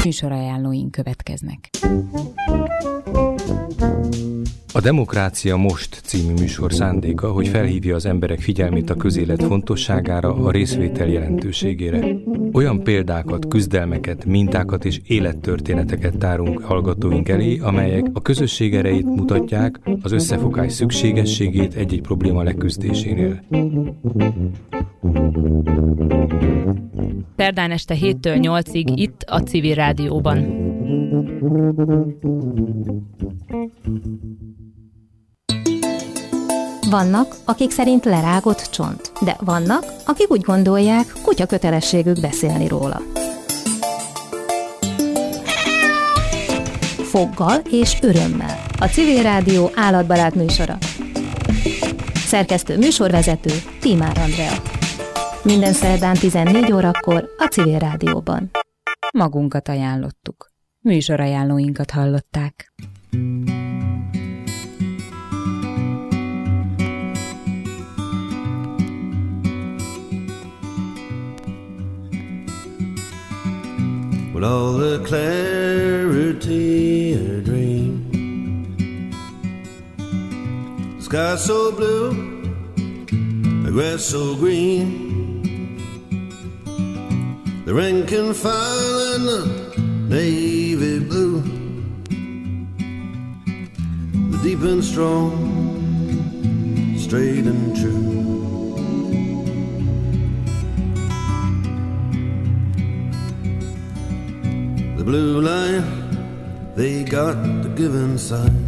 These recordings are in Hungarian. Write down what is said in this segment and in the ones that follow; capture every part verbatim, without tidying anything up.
Műsorajánlóink következnek. A Demokrácia Most című műsor szándéka, hogy felhívja az emberek figyelmét a közélet fontosságára, a részvétel jelentőségére. Olyan példákat, küzdelmeket, mintákat és élettörténeteket tárunk hallgatóink elé, amelyek a közösség erejét mutatják, az összefogás szükségességét egy-egy probléma leküzdésénél. Szerdán este héttől nyolcig itt a Civil Rádióban. Vannak, akik szerint lerágott csont, de vannak, akik úgy gondolják, kutya kötelességük beszélni róla. Foggal és örömmel. A Civil Rádió állatbarát műsora. Szerkesztő műsorvezető Tímár Andrea. Minden szerdán tizennégy órakor a Civil Rádióban. Magunkat ajánlottuk. Műsorajánlóinkat hallották. With all the clarity a dream, sky so blue, the grass so green, the rank and file and the navy blue, the deep and strong, straight and true. The blue line, they got the given sign.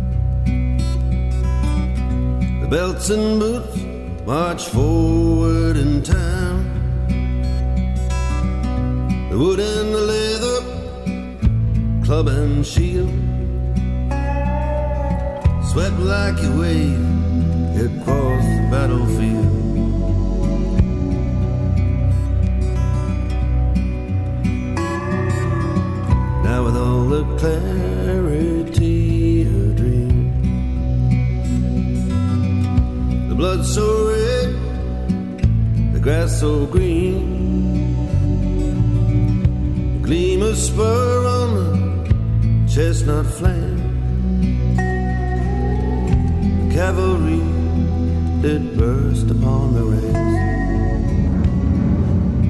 The belts and boots march forward in time. The wood and the leather, club and shield, sweat like you wave across the battlefield. Now with all the clarity of a dream, the blood so red, the grass so green, the gleam of spur on the chestnut flank, the cavalry did burst upon the ranks.